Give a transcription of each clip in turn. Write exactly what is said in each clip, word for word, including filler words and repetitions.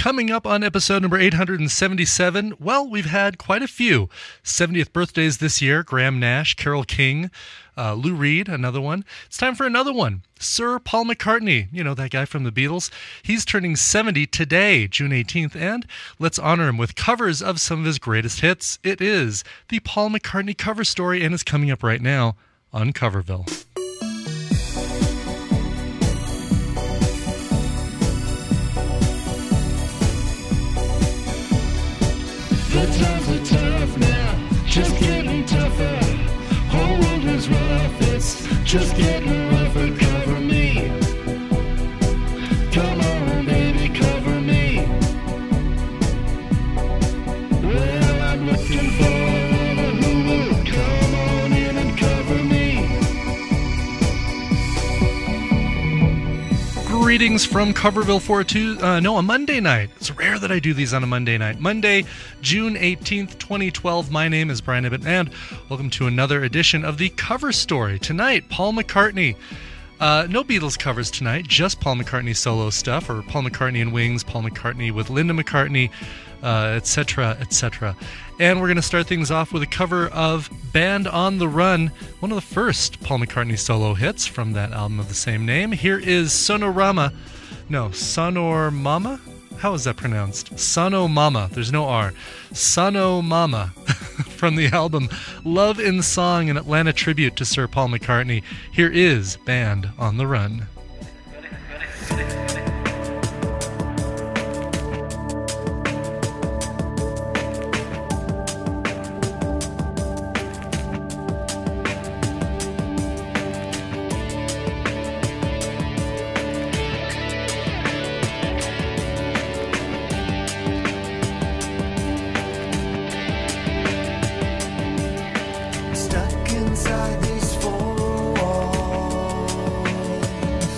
Coming up on episode number eight hundred seventy-seven, well, we've had quite a few seventieth birthdays this year. Graham Nash, Carole King, uh, Lou Reed, another one. It's time for another one. Sir Paul McCartney, you know, that guy from the Beatles. He's turning seventy today, June eighteenth, and let's honor him with covers of some of his greatest hits. It is the Paul McCartney cover story, and it's coming up right now on Coverville. The times are tough now, just getting tougher. Whole world is rough, it's just getting rougher. Cover me, come on baby, cover me. Well, I'm looking for a woman who will come on in and cover me. Greetings from Coverville for a two, uh, no, a Monday night. It's rare that I do these on a Monday night. Monday, June eighteenth, twenty twelve. My name is Brian Ibbott, and welcome to another edition of the Cover Story. Tonight, Paul McCartney. Uh, no Beatles covers tonight, just Paul McCartney solo stuff, or Paul McCartney and Wings, Paul McCartney with Linda McCartney, uh, et cetera, et cetera. And we're going to start things off with a cover of Band on the Run, one of the first Paul McCartney solo hits from that album of the same name. Here is Sonorama. No, Sonor Mama? How is that pronounced? Sono Mama. There's no R. Sono Mama from the album Love in Song, an Atlanta tribute to Sir Paul McCartney. Here is Band on the Run. Stuck inside these four walls.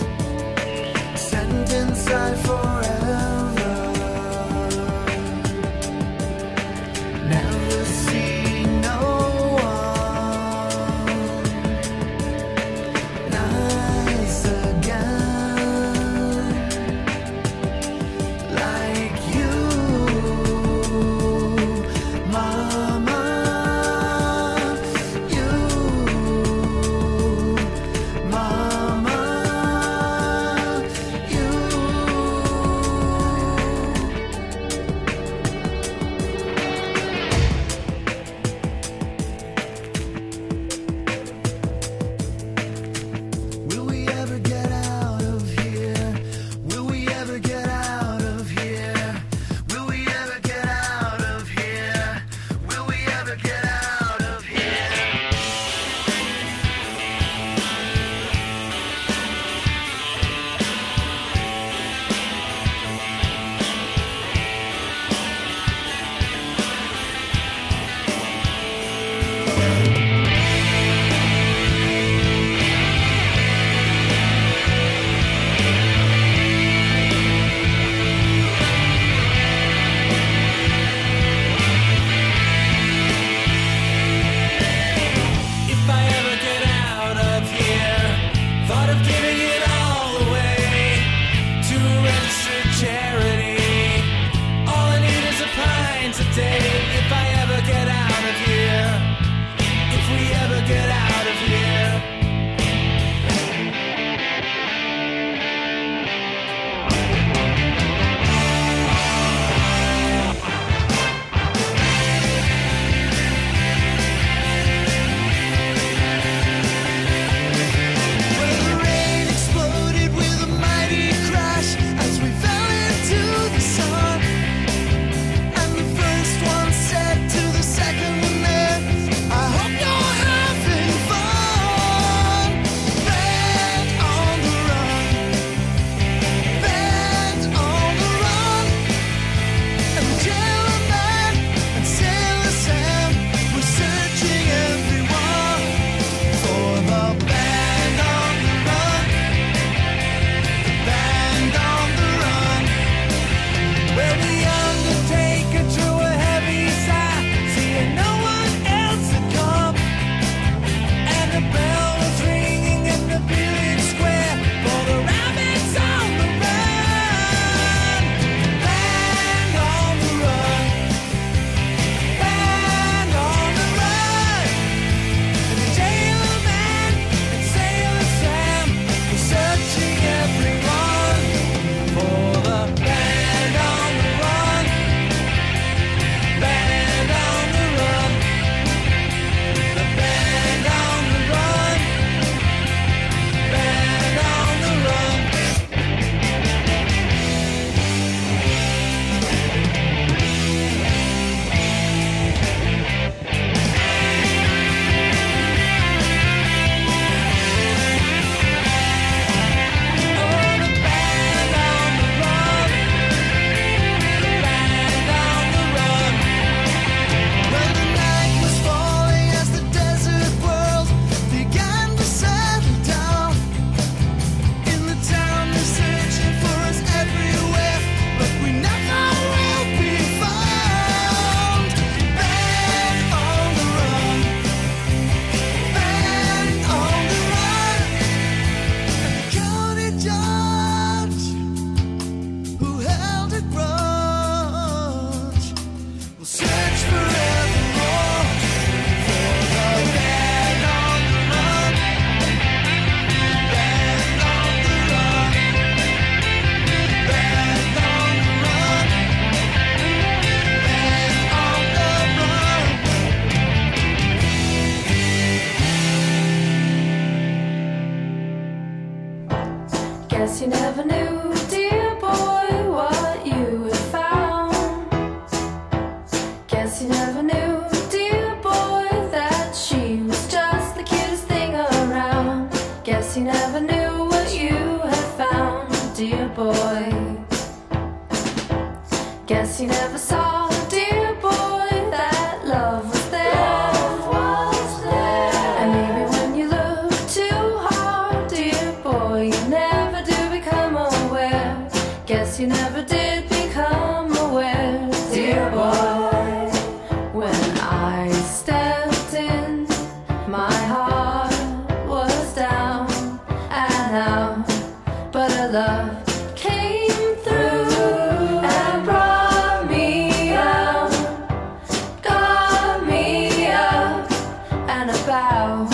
Guess you never saw, dear boy, that love was there. Love was there. And maybe when you look too hard, dear boy, you never do become aware. Guess you never did become aware, dear boy. When I stepped in, my heart was down and out, but a love came through and brought me out, got me up and about.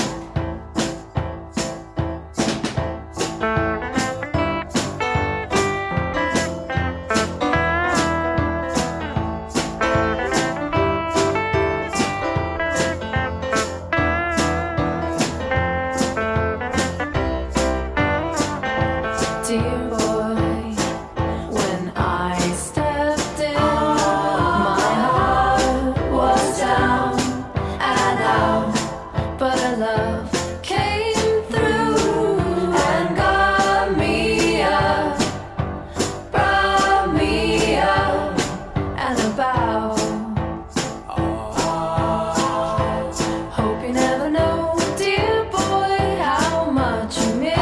Dear boy, when I stepped in, my heart was down and out, but a love came through and got me up, brought me up and about. Hope you never know, dear boy, how much you miss.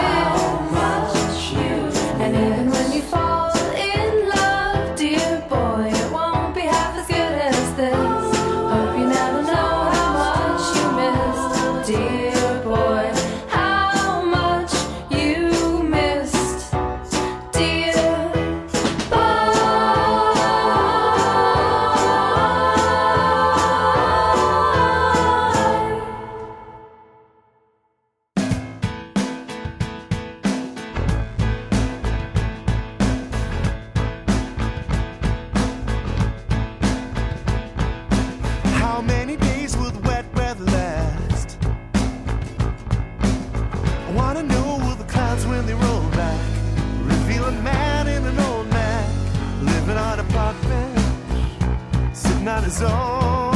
And even when you fall in love, dear boy, it won't be half as good as this. Hope you never know how much you missed, dear boy, how much you missed, dear boy. How many days will the wet weather last? I wanna know, will the clouds when they roll back reveal a man in an old Mac, living on a park bench, sitting on his own?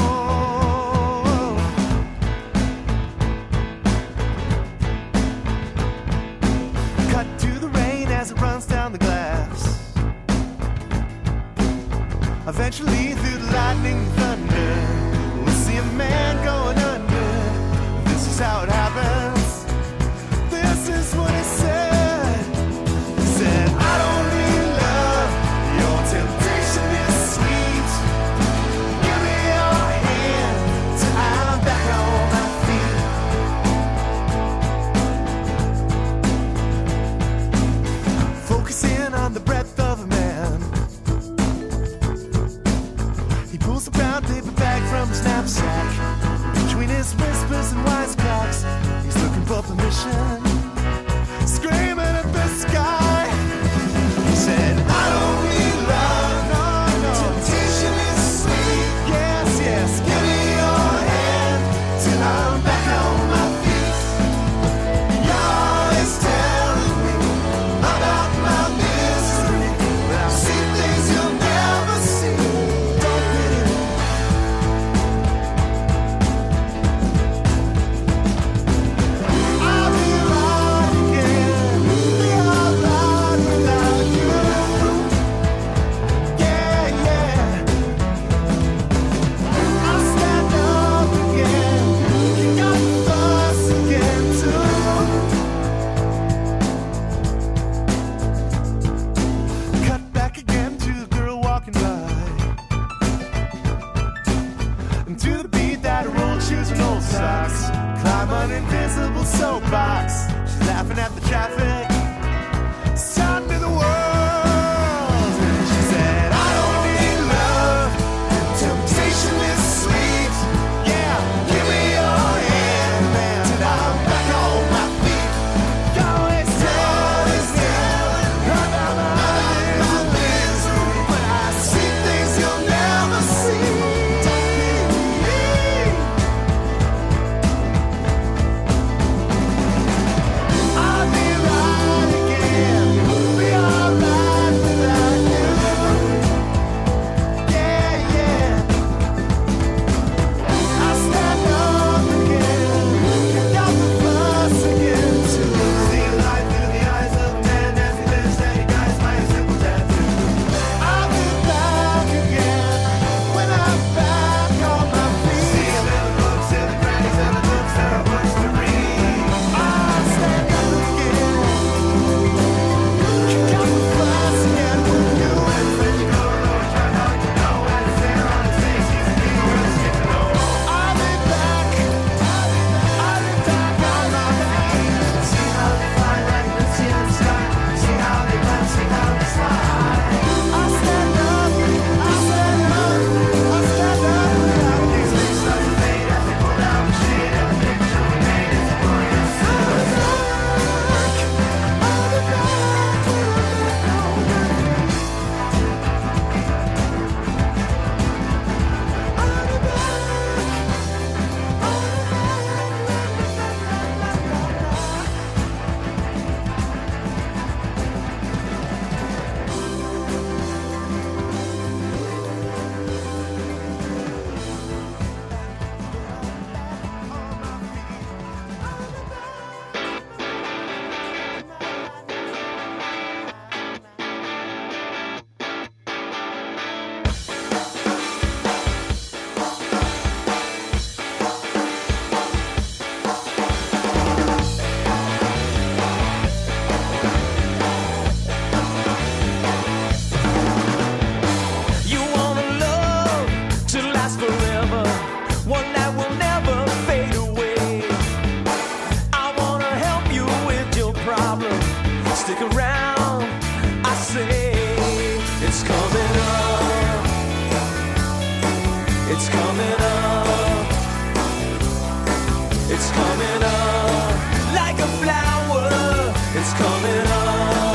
Cut to the rain as it runs down the glass. Eventually, through the lightning and thunder, we'll see a man going under. This is how it happens. This is what he said. He said, I don't need love. Your temptation is sweet. Give me your hand till I'm back on my feet. Focusing on the breadth of a man, he pulls a brown paper bag from his knapsack. Between his whispers and wisecracks, he's looking for permission, screaming at the sky. He said, I don't need love, no, no. Temptation is sweet, yes, yes. Give me your hand till I'm back on my feet. You're always telling me about my misery, but I've seen things you'll never see. Don't pity me. I'll be right again, be alright without you. Yeah, yeah. I'll stand up again, kick up the fuss again too. Cut back again to the girl walking by, and to the beat that her old shoes and old socks climb an invisible soapbox. She's laughing at the traffic, sound to the world. And she said, I don't need love. Temptation is sweet. Yeah, give me your hand, man, till I'm back on my feet. You're always telling me about my misery, but I see things you'll never see. Don't pity me. I'll be right It's coming up. It's coming up like a flower. It's coming up.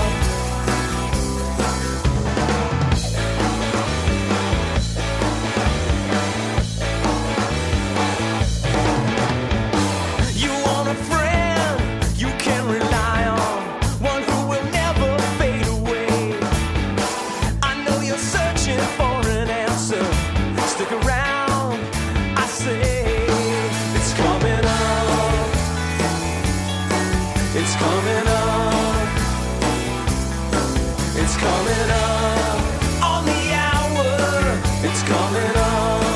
You want a friend you can rely on, one who will never fade away. I know you're searching for an answer. Stick around, I say. It's coming up. It's coming up. It's coming up on the hour. It's coming up.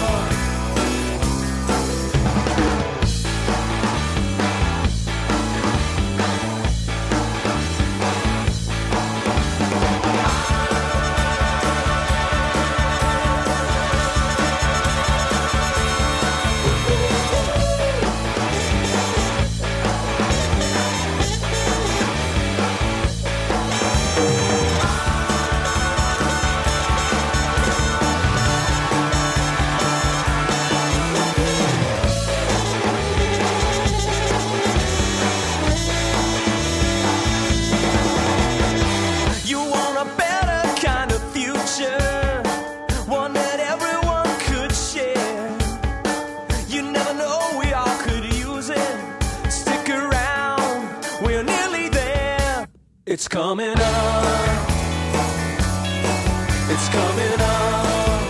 You want a better kind of future, one that everyone could share. You never know, we all could use it. Stick around, we're nearly there. It's coming up. It's coming up.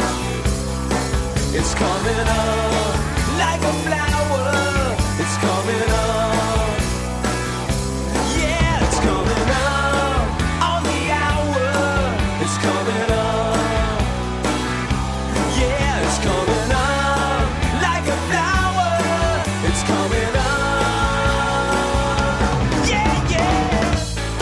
It's coming up like a flower. It's coming up. Yeah, it's coming up on the hour. It's coming up. Yeah, it's coming up like a flower. It's coming up. Yeah, yeah.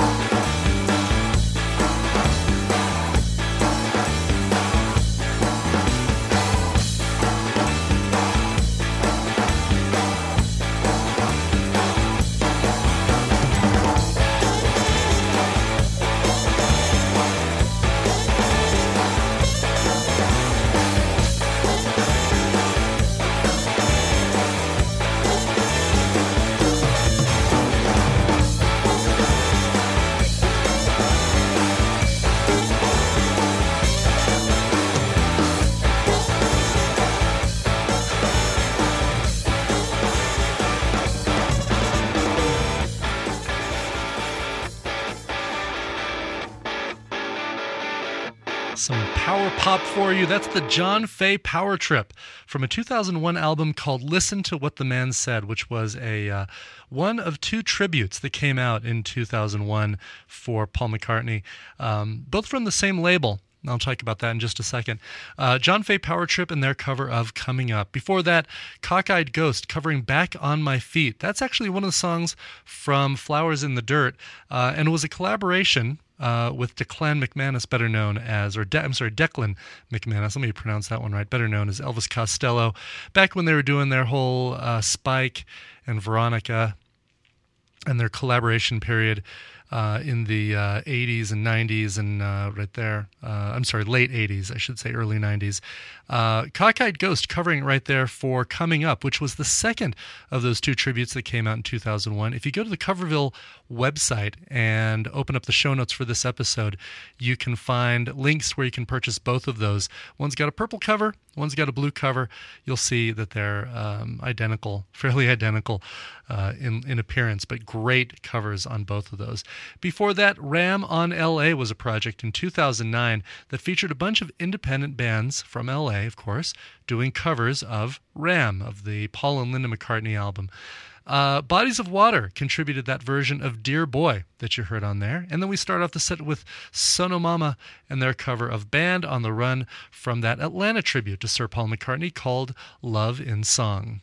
Some power pop for you. That's the John Fay Power Trip from a two thousand one album called Listen to What the Man Said, which was a uh, one of two tributes that came out in two thousand one for Paul McCartney, um, both from the same label. I'll talk about that in just a second. Uh, John Fay Power Trip and their cover of Coming Up. Before that, Cockeyed Ghost covering Back on My Feet. That's actually one of the songs from Flowers in the Dirt, uh, and it was a collaboration uh, with Declan McManus, better known as, or De- I'm sorry, Declan McManus. Let me pronounce that one right. Better known as Elvis Costello. Back when they were doing their whole uh, Spike and Veronica and their collaboration period uh, in the uh, eighties and nineties and uh, right there. Uh, I'm sorry, late eighties, I should say, early nineties. Uh, Cockeyed Ghost covering it right there for Coming Up, which was the second of those two tributes that came out in two thousand one. If you go to the Coverville website and open up the show notes for this episode, you can find links where you can purchase both of those. One's got a purple cover, one's got a blue cover. You'll see that they're um, identical, fairly identical uh, in, in appearance, but great covers on both of those. Before that, Ram on L A was a project in two thousand nine that featured a bunch of independent bands from L A, of course, doing covers of Ram, of the Paul and Linda McCartney album. Uh, Bodies of Water contributed that version of Dear Boy that you heard on there. And then we start off the set with Sono Mama and their cover of Band on the Run from that Atlanta tribute to Sir Paul McCartney called Love in Song.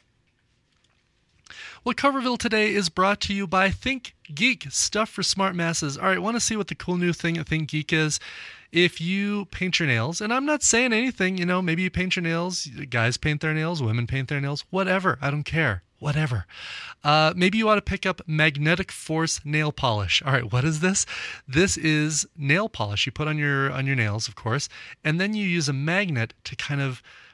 Well, Coverville today is brought to you by Think Geek, stuff for smart masses. All right, want to see what the cool new thing at Think Geek is? If you paint your nails, and I'm not saying anything, you know, maybe you paint your nails, guys paint their nails, women paint their nails, whatever, I don't care. Whatever. Uh, maybe you ought to pick up Magnetic Force nail polish. All right, what is this? This is nail polish you put on your on your nails, of course, and then you use a magnet to kind of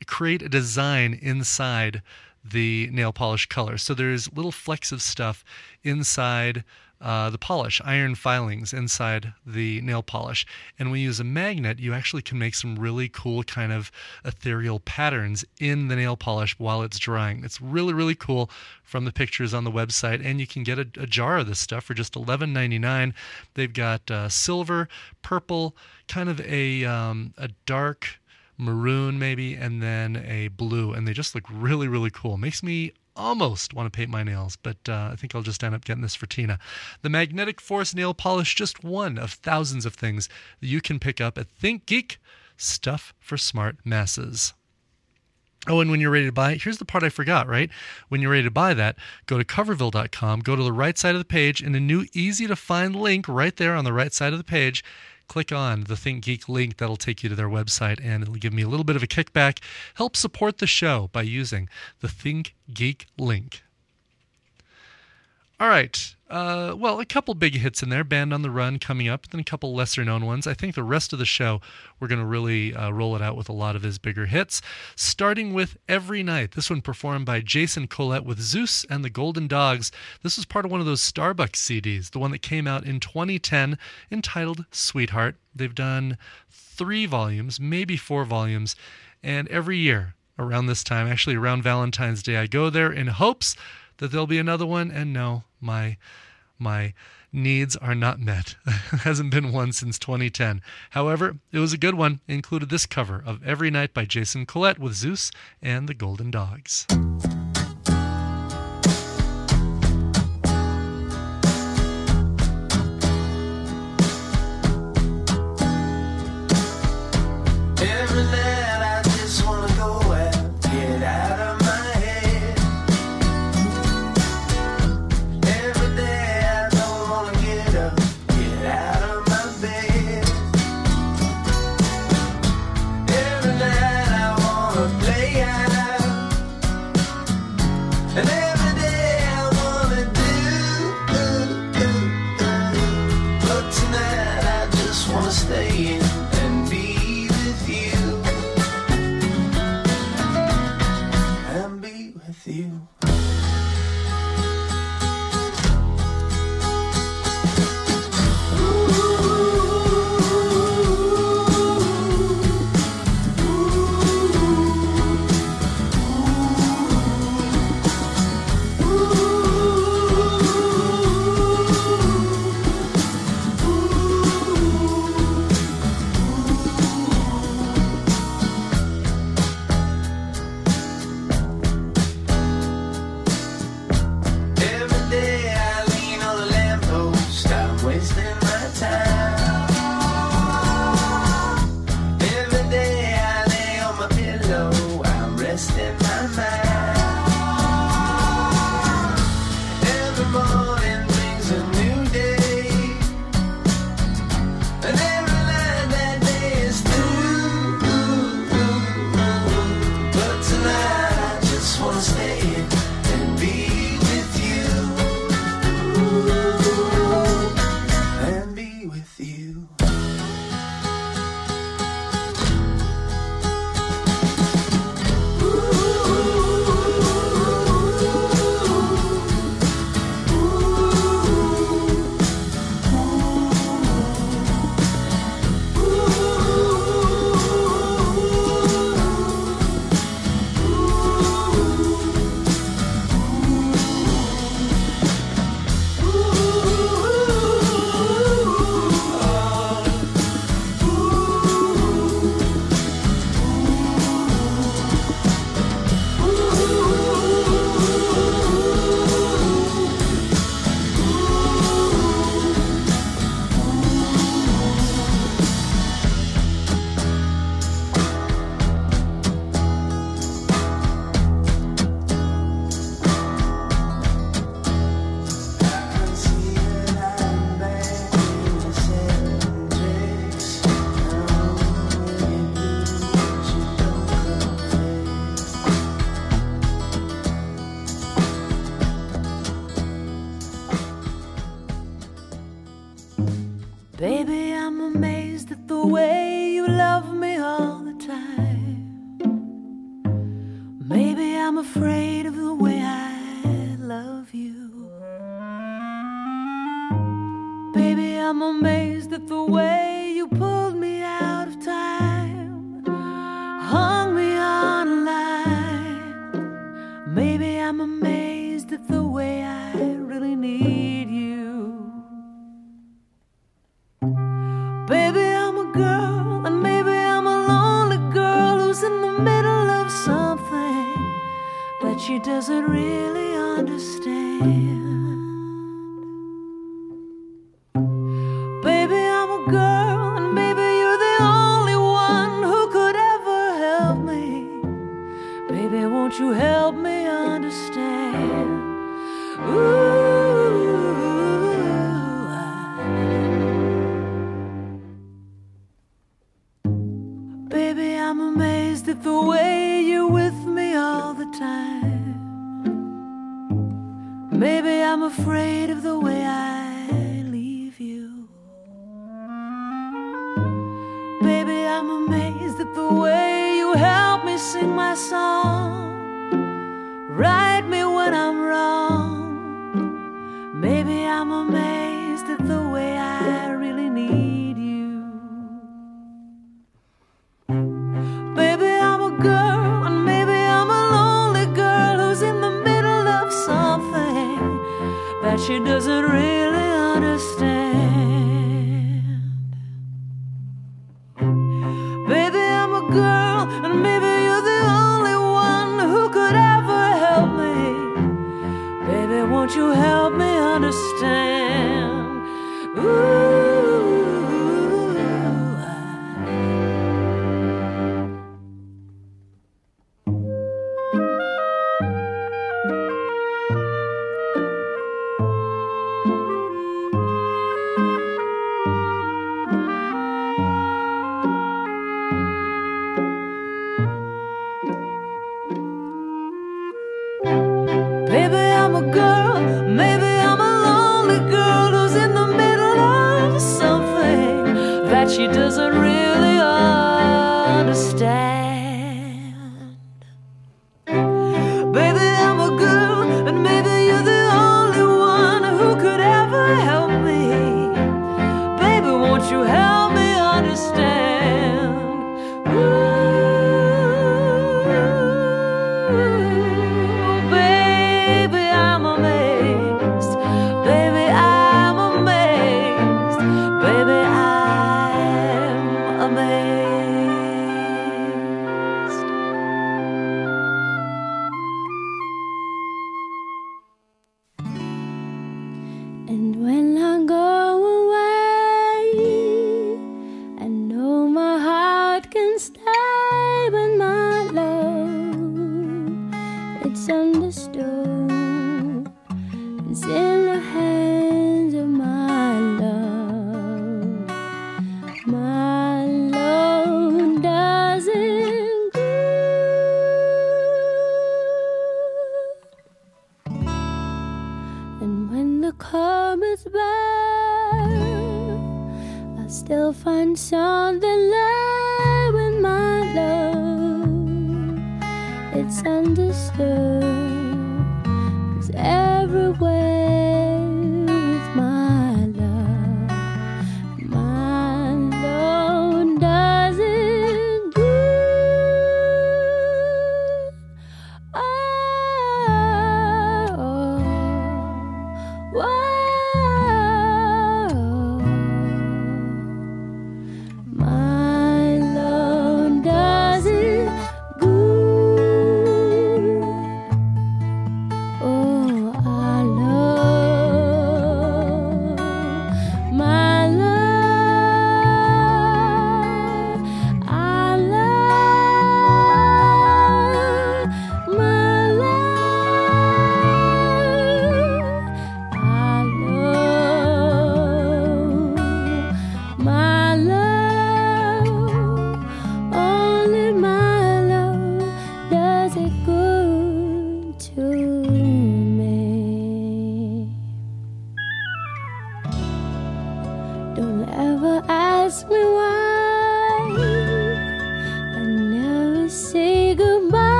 create a design inside the nail polish color. So there's little flecks of stuff inside uh, the polish, iron filings inside the nail polish. And when you use a magnet, you actually can make some really cool kind of ethereal patterns in the nail polish while it's drying. It's really, really cool from the pictures on the website. And you can get a, a jar of this stuff for just eleven ninety-nine. They've got uh, silver, purple, kind of a um, a dark maroon maybe, and then a blue, and they just look really, really cool. Makes me almost want to paint my nails, but uh, I think I'll just end up getting this for Tina. The Magnetic Force nail polish, just one of thousands of things that you can pick up at Think Geek, stuff for smart masses. Oh, and when you're ready to buy it, here's the part I forgot, right? When you're ready to buy that, go to coverville dot com, go to the right side of the page, and a new easy-to-find link right there on the right side of the page. Click on the Think Geek link. That'll take you to their website, and it'll give me a little bit of a kickback. Help support the show by using the Think Geek link. All right. Uh, well, a couple big hits in there. Band on the Run coming up, then a couple lesser-known ones. I think the rest of the show, we're going to really uh, roll it out with a lot of his bigger hits, starting with Every Night. This one performed by Jason Collette with Zeus and the Golden Dogs. This was part of one of those Starbucks C Ds, the one that came out in twenty ten, entitled Sweetheart. They've done three volumes, maybe four volumes, and every year around this time, actually around Valentine's Day, I go there in hopes that there'll be another one, and no, my my needs are not met. Hasn't been one since twenty ten. However, it was a good one. It included this cover of Every Night by Jason Collette with Zeus and the Golden Dogs. Every night I just wanna go out, get out of my head. Every day I don't wanna get up, get out of my bed. Every night I wanna play out, and every day I wanna do, do, do, do. But tonight I just wanna stay in and be with you, and be with you. Every day I lean on the lamppost, I'm wasting my time. Every day I lay on my pillow, I'm resting my mind. Every morning brings a new day, and every night that day is through. But tonight I just wanna stay in and be with you, and be with you. I see that I'm back in the same place. Now when you lose, you don't confess. Baby, I'm amazed at the way you love me all the time. afraid of the way I love you. Baby, I'm amazed at the way you pulled me out of time, hung me on a line. Maybe I'm amazed at the way I really need you. Baby, I'm a girl, and maybe I'm a lonely girl who's in the middle of something that she doesn't really understand. Baby, I'm a girl, and maybe you're the only one who could ever help me. Baby, won't you help me understand? Ooh, I... Baby, I'm amazed at the way you're with me all the time. Maybe I'm afraid of the way I leave you. Baby, I'm amazed at the way you help me sing my song, right me when I'm wrong. Maybe I'm amazed at the way I really need you. Baby, I'm a girl, and maybe I'm a lonely girl who's in the middle of something that she doesn't really understand. Baby, I'm a girl, and maybe you're the only one who could ever help me. Baby, won't you help me understand? Ooh, I... Baby, I'm a girl, maybe I'm a lonely girl who's in the middle of something that she doesn't really understand. Baby, I'm a girl, and maybe you're the only one who could ever help me. Baby, won't you help me understand? Ooh. Baby, I'm amazed. Baby, I'm amazed. Baby, I'm amazed. And when I go away, I know my heart can stay with my love. It's understood. It's in the hands of my love. My love doesn't good. And when the cupboard's bare, I still find something there with my love. It's understood. It's everywhere with my love. My love doesn't good. Oh, whoa. My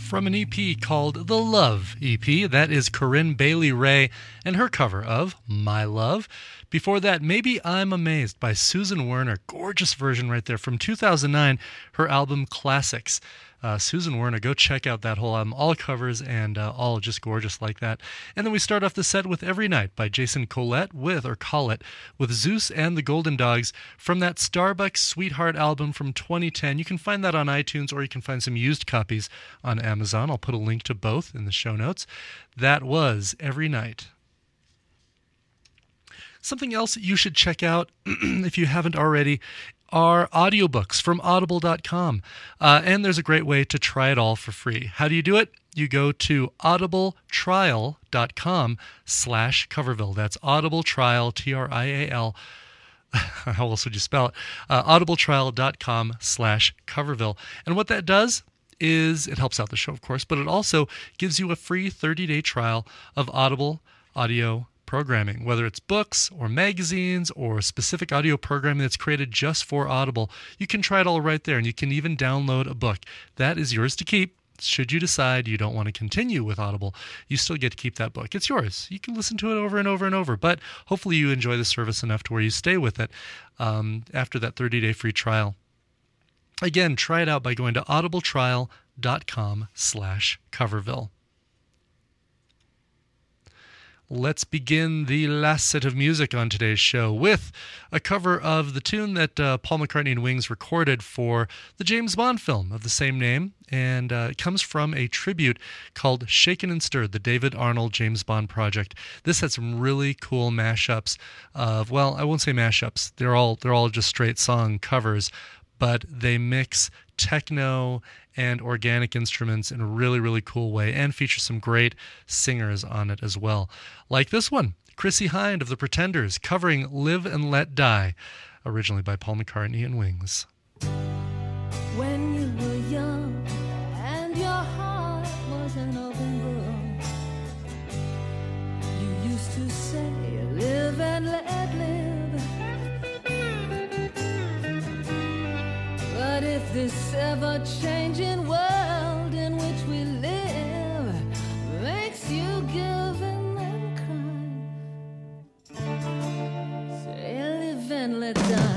from an E P called The Love E P. That is Corinne Bailey Rae and her cover of My Love. Before that, Maybe I'm Amazed by Susan Werner. Gorgeous version right there from two thousand nine, her album Classics. Uh, Susan Werner, go check out that whole album. All covers and uh, all just gorgeous like that. And then we start off the set with Every Night by Jason Collett with, or Collett, with Zeus and the Golden Dogs from that Starbucks Sweetheart album from twenty ten. You can find that on iTunes or you can find some used copies on Amazon. I'll put a link to both in the show notes. That was Every Night. Something else you should check out if you haven't already are audiobooks from audible dot com. Uh, and there's a great way to try it all for free. How do you do it? You go to audibletrial.com slash Coverville. That's audibletrial, T R I A L. How else would you spell it? Uh, audibletrial.com slash Coverville. And what that does is it helps out the show, of course, but it also gives you a free thirty-day trial of Audible audio programming, whether it's books or magazines or specific audio programming that's created just for Audible. You can try it all right there, and you can even download a book. That is yours to keep. Should you decide you don't want to continue with Audible, you still get to keep that book. It's yours. You can listen to it over and over and over, but hopefully you enjoy the service enough to where you stay with it um, after that thirty-day free trial. Again, try it out by going to audibletrial.com slash Coverville. Let's begin the last set of music on today's show with a cover of the tune that uh, Paul McCartney and Wings recorded for the James Bond film of the same name, and uh, it comes from a tribute called Shaken and Stirred, the David Arnold James Bond project. This had some really cool mashups of, well, I won't say mashups, they're all they're all just straight song covers, but they mix techno and organic instruments in a really, really cool way and feature some great singers on it as well. Like this one, Chrissie Hynde of The Pretenders covering Live and Let Die, originally by Paul McCartney and Wings. When you were young and your heart was an open book, you used to say, live and let live. But if this ever-changing world in which we live makes you give in and cry, say live and let die.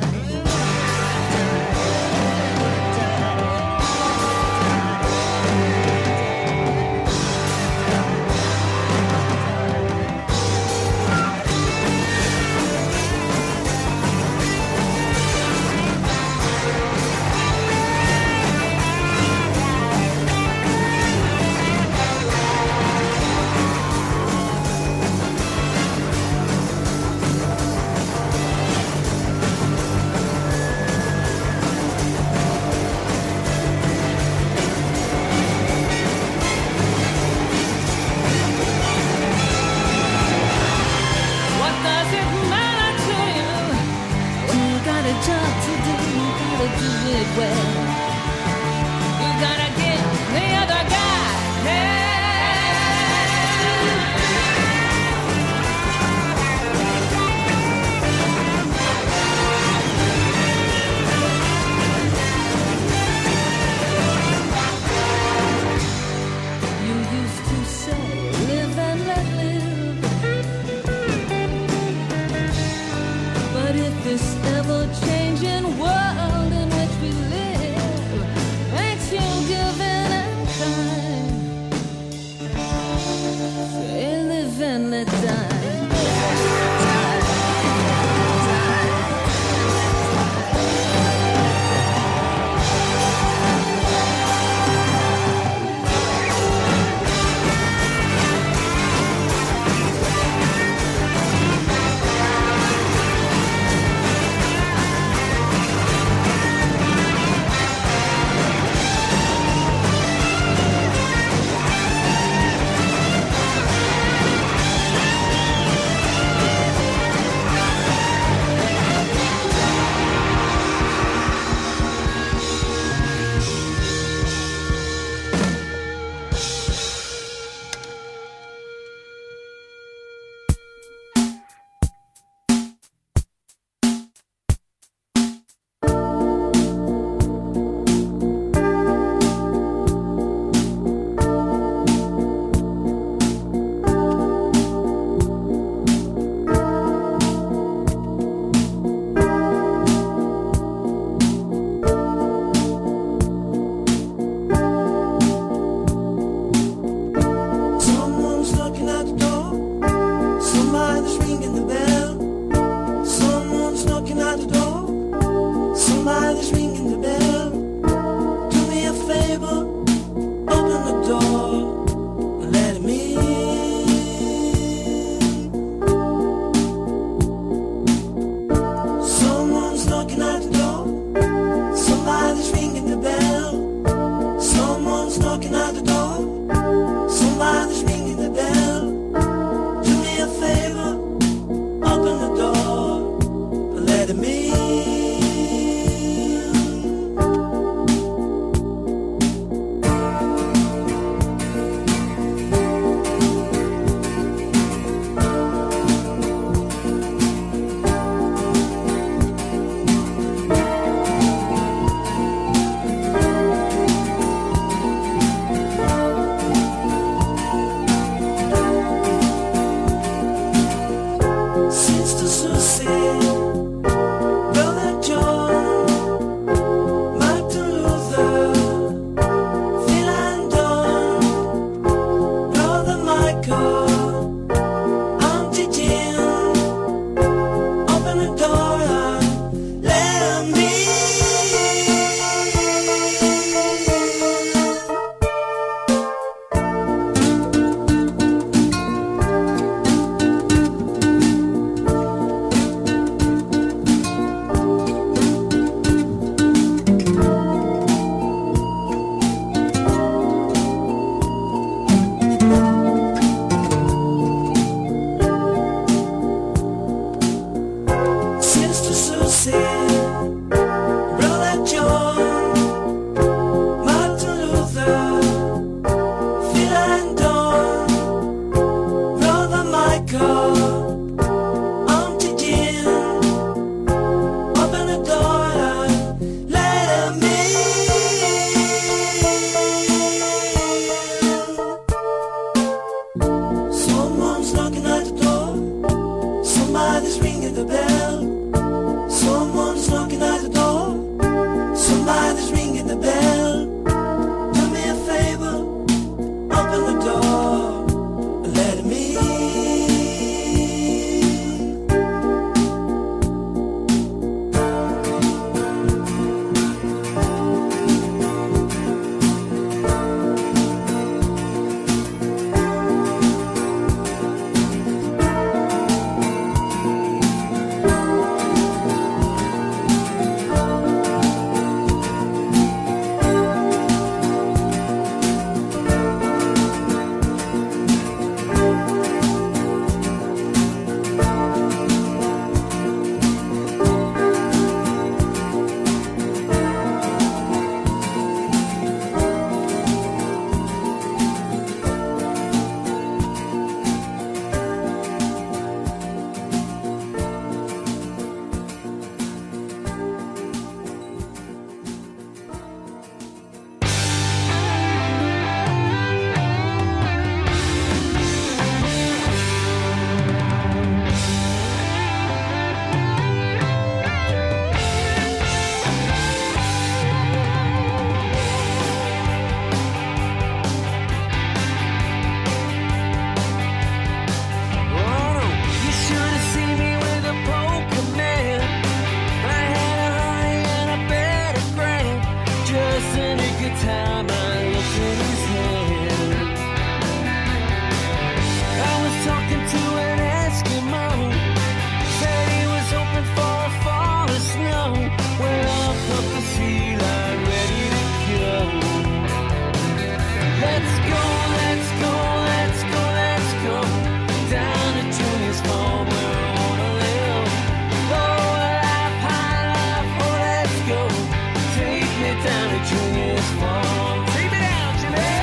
Let's go, let's go, let's go, let's go down to Junior's farm where I wanna live. Low life, high life, oh let's go. Take me down to Junior's farm. Take me down, Jimmy.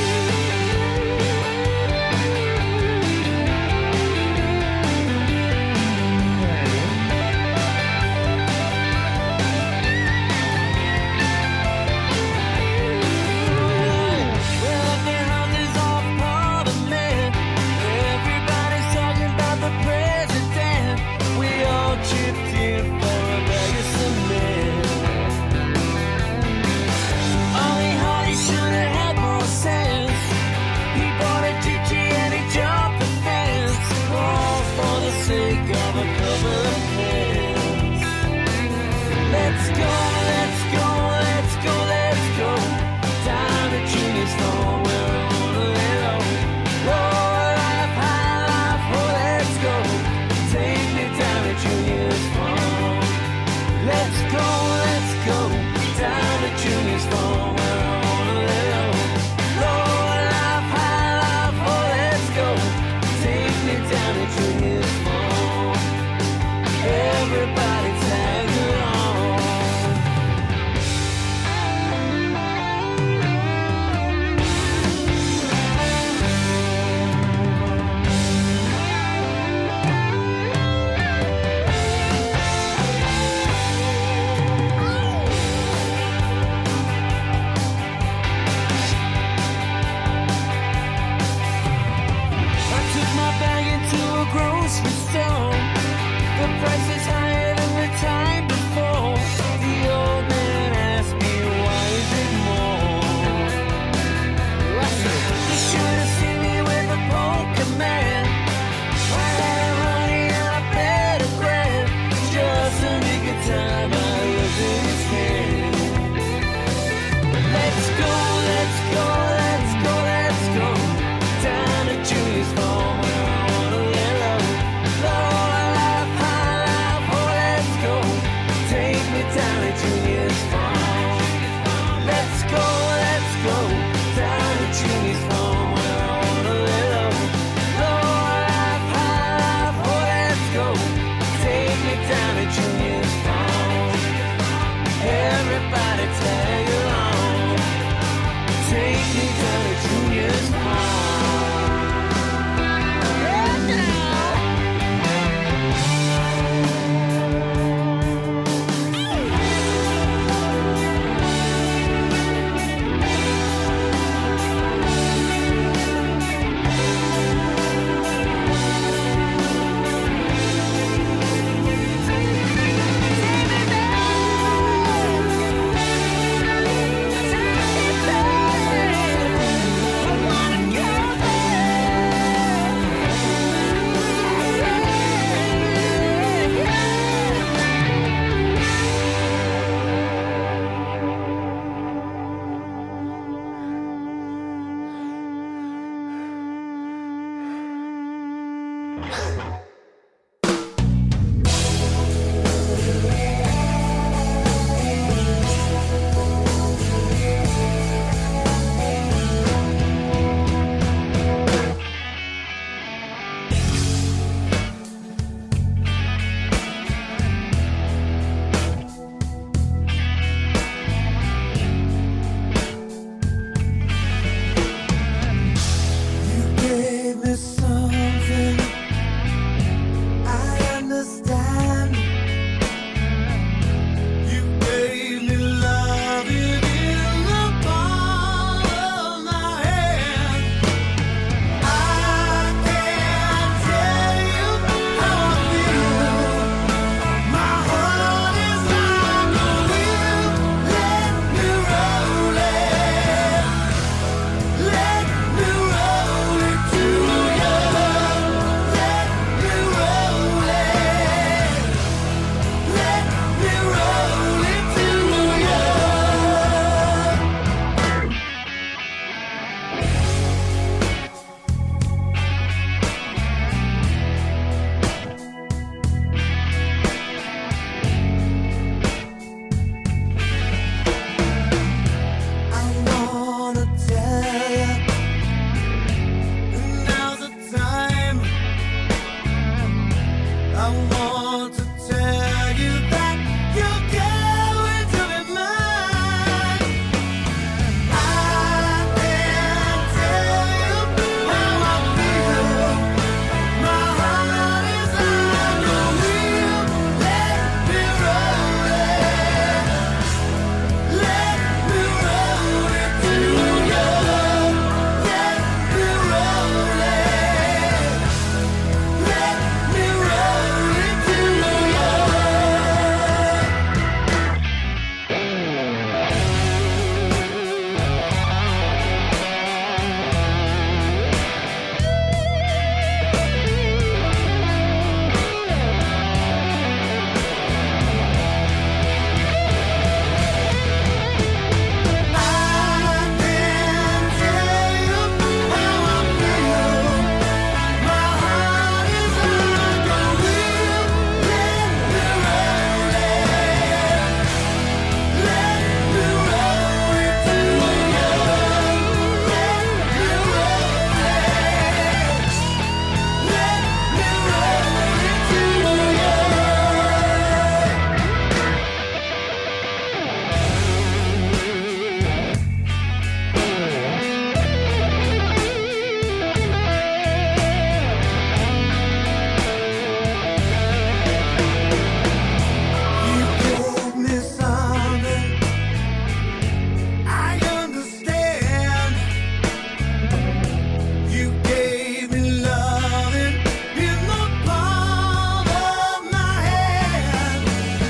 Let's go, let's go, let's go, let's go down to Junior's farm where I wanna live. Low life, high life, oh let's go. Take me down to Junior's farm. Let's go, let's go down to Junior's farm where I wanna live. Low life, high life, oh let's go. Take me down to Junior's farm. Everybody tag along. Grocery store, the price is higher than the time before. The old man asked me, why is it more? I said, you should have seen me with a poker man. I had money and I bet a grand. Just to make a time I was in his hand. Let's go, let's go, let's go, let's go down to Junior's farm where I wanna live. Down to Junior's farm. Let's go, let's go down to Junior's farm where I wanna live. Low life, high life, oh let's go. Take me down to Junior's farm. Everybody tag along. Take me down to Junior's farm. You gave me something Now's the time. I want to tell you that you're going to be mine. I can't tell you how I feel. My heart is on the wheel. Let me roll it. Let me roll it to you. Let me roll it. Let me roll it to you. I can't tell you how I feel. My heart is on the wheel. Let me roll it. Let me roll it to you. Let me roll it. Let me roll it to you. You told me something I understand. You gave me loving in the palm of my hand.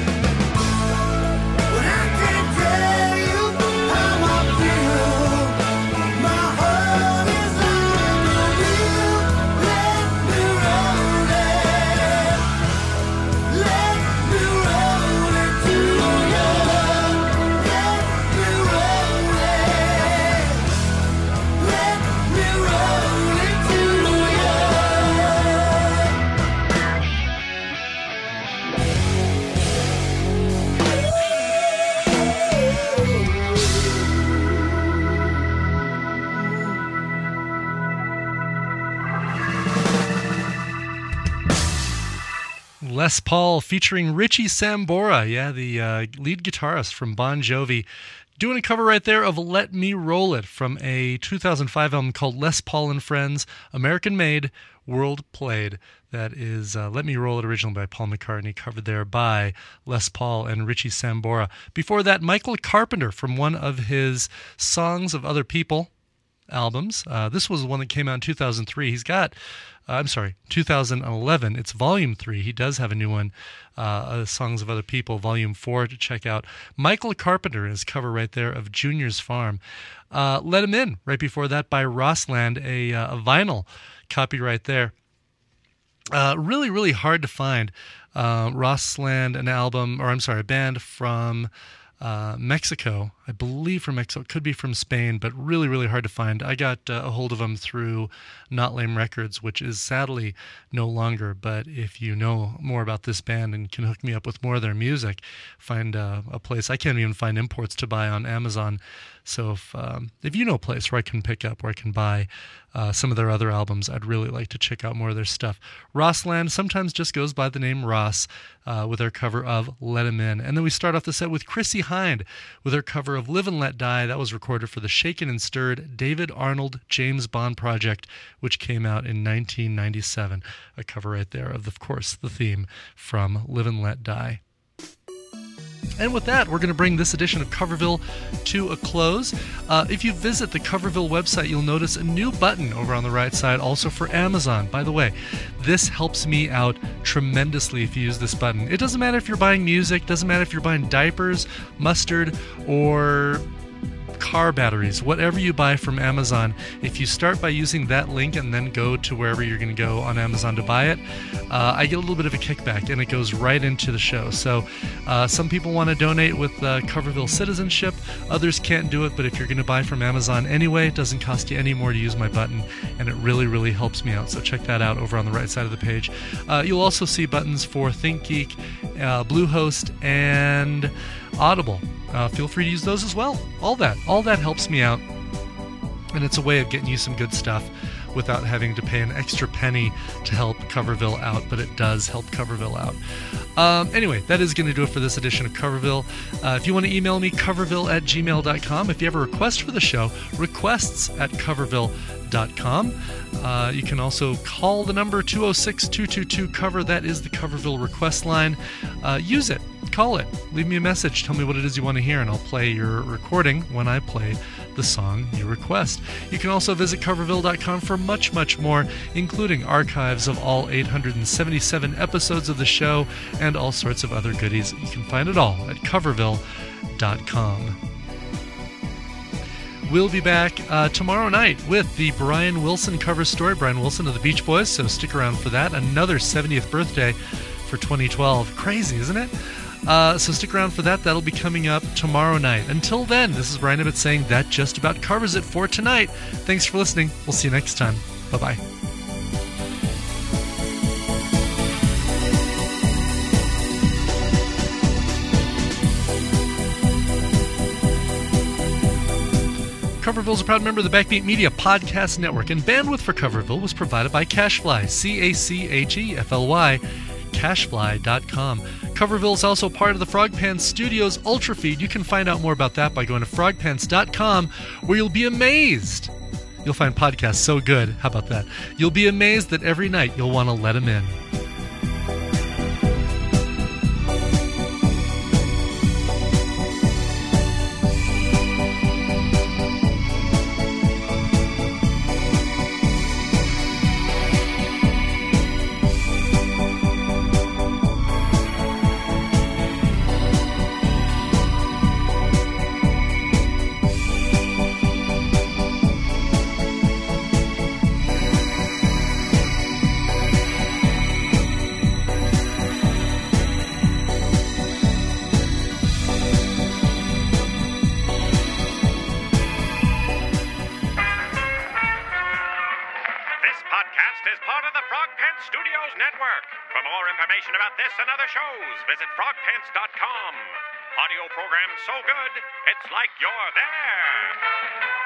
But I can't tell you how I feel. My heart is on the wheel. Let me roll it. Let me roll it to you. Let me roll it. Let me roll it to you. Les Paul featuring Richie Sambora, yeah, the uh, lead guitarist from Bon Jovi, doing a cover right there of Let Me Roll It from a two thousand five album called Les Paul and Friends, American Made, World Played. That is uh, Let Me Roll It, original by Paul McCartney, covered there by Les Paul and Richie Sambora. Before that, Michael Carpenter from one of his Songs of Other People albums. Uh, this was the one that came out in two thousand three. He's got, uh, I'm sorry, two thousand eleven. It's Volume three. He does have a new one, uh, uh, Songs of Other People, Volume four to check out. Michael Carpenter, his cover right there of Junior's Farm. Uh, Let Him In, right before that by Rossland, a, uh, a vinyl copyright there. Uh, really, really hard to find. Uh, Rossland, an album, or I'm sorry, a band from uh, Mexico. I believe from Mexico. It could be from Spain, but really, really hard to find. I got uh, a hold of them through Not Lame Records, which is sadly no longer. But if you know more about this band and can hook me up with more of their music, find uh, a place. I can't even find imports to buy on Amazon. So if um, if you know a place where I can pick up, where I can buy uh, some of their other albums, I'd really like to check out more of their stuff. Rossland sometimes just goes by the name Ross uh, with their cover of Let Him In. And then we start off the set with Chrissie Hynde with her cover of Live and Let Die. That was recorded for the Shaken and Stirred David Arnold James Bond project, which came out in nineteen ninety-seven. A cover right there of, of course, the theme from Live and Let Die. And with that, we're going to bring this edition of Coverville to a close. Uh, if you visit the Coverville website, you'll notice a new button over on the right side, also for Amazon. By the way, this helps me out tremendously if you use this button. It doesn't matter if you're buying music, doesn't matter if you're buying diapers, mustard, or car batteries, whatever you buy from Amazon. If you start by using that link and then go to wherever you're going to go on Amazon to buy it, uh, I get a little bit of a kickback, and it goes right into the show. So uh, some people want to donate with uh, Coverville citizenship, others can't do it, but if you're going to buy from Amazon anyway, it doesn't cost you any more to use my button, and it really, really helps me out. So check that out over on the right side of the page. Uh, you'll also see buttons for ThinkGeek, uh, Bluehost, and Audible. Uh, feel free to use those as well. All that. All that helps me out. And it's a way of getting you some good stuff without having to pay an extra penny to help Coverville out, but it does help Coverville out. Um, anyway, that is going to do it for this edition of Coverville. Uh, if you want to email me, coverville at gmail dot com. If you have a request for the show, requests at coverville dot com. Uh, you can also call the number two oh six, two two two, cover. That is the Coverville request line. Uh, use it. Call it. Leave me a message. Tell me what it is you want to hear, and I'll play your recording when I play the song you request. You can also visit coverville dot com for much, much more, including archives of all eight hundred seventy-seven episodes of the show and all sorts of other goodies. You can find it all at coverville dot com. We'll be back uh, tomorrow night with the Brian Wilson cover story, Brian Wilson of the Beach Boys, so stick around for that. Another seventieth birthday for twenty twelve. Crazy, isn't it? Uh, so stick around for that. That'll be coming up tomorrow night. Until then, this is Brian Ibbott saying that just about covers it for tonight. Thanks for listening. We'll see you next time. Bye-bye. Coverville is a proud member of the Backbeat Media Podcast Network, and bandwidth for Coverville was provided by CacheFly, C A C H E F L Y, cachefly dot com. Coverville is also part of the Frog Pants Studios Ultra Feed. You can find out more about that by going to frog pants dot com, where you'll be amazed. You'll find podcasts so good. How about that? You'll be amazed that every night you'll want to let them in. Visit frog pants dot com. Audio program so good, it's like you're there.